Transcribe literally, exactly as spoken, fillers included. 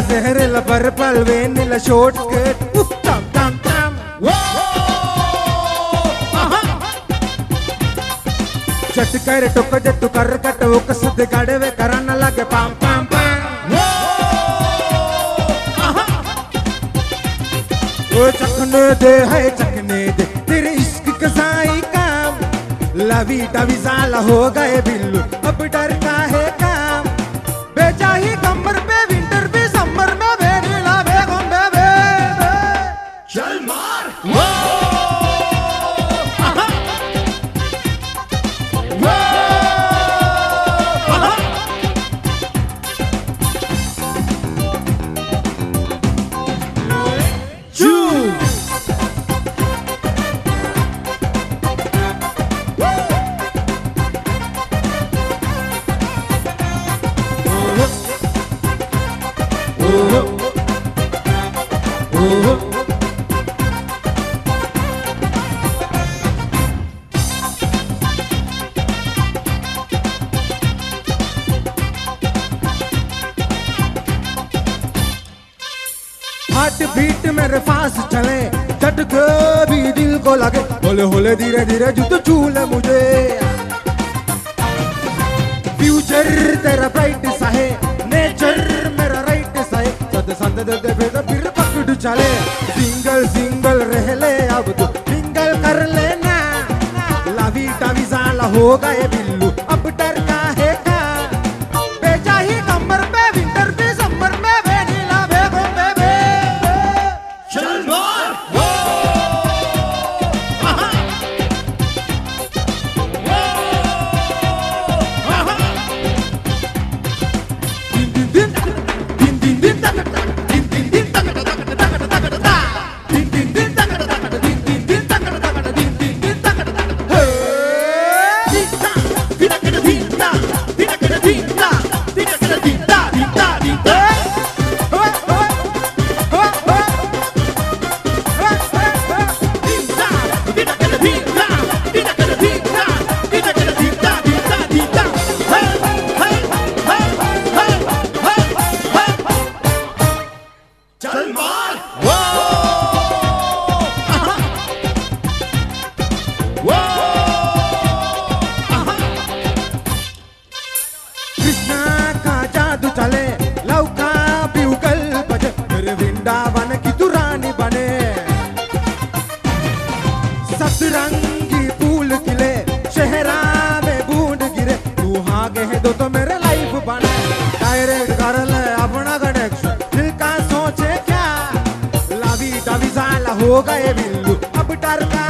जहरीला purple vanilla short skirt टम टम टम चट कर टुक जट्टू कर कट वो कसद गड़वे करन लगे पाम पाम पाम वो चखने दे है चखने दे तेरे इश्क कसाई काम लवी डवी साला हो गए बिल्लू अब डर का है काम बेचा ही कमर पे विंटर भी समर में वेनिला बेगम बेबे चल मार वो हार्ट बीट मेरे पास चले झटके भी दिल को लगे होले होले धीरे धीरे जुत चूले मुझे फ्यूचर तेरा ब्राइट सा है नेचर मेरा राइट सा है सद संद दे दे फिर पकड़ चले सिंगल सिंगल रह ले अब तो सिंगल कर लेना लावी टावी साला हो गए बिल्लू अब डर का है का बेचा ही कमर पे विंटर भी समर में वेनिला बेगम बेबे चल मार वो दिन दिन दिन दिन दिन दिन दिन दिन तक तक तक तक तक तक दिन दिन दिन तक तक दिन दिन दिन तक तक दिन दिन दिन तक तक हे दिता दिता दिता दिता दिता दिता दिता दिता दिता ओए ओए ओए ओए दिता दिता दिता दिता दिता दिता दिता दिता दिता हे हे हे हे हे चल मार वो वो कृष्णा का जादू चले लव का प्यूगल बजे मेरे वृंदावन की तू रानी बने सतरंगी फूल खिले शहरा में बूंद गिरे तू हाँ गए दो तो मेरे लाइफ बने डायरेक्ट कर ले अपना कनेक्शन दिल का सोचे क्या लावी डावी साला हो गए बिल्लू अब डर का